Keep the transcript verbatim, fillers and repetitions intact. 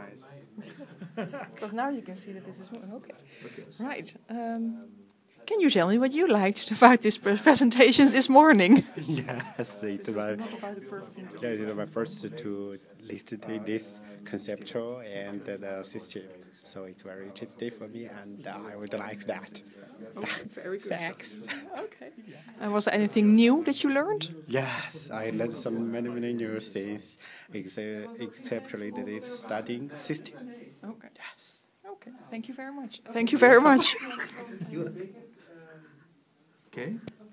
nice. Because now you can see that this is moving. Okay. Okay. Right. Um, can you tell me what you liked about this pre- presentations this morning? Yes, it's my Not about the perfect interview. yeah, it's my first to listen to this conceptual and uh, the system. So it's very interesting for me, and uh, I would like that. Okay, very good. Thanks. Okay. And was there anything new that you learned? Yes, I learned some many many new things, except exceptionally that it's studying system. Okay. Yes. Okay. Thank you very much. Thank you very much. Okay.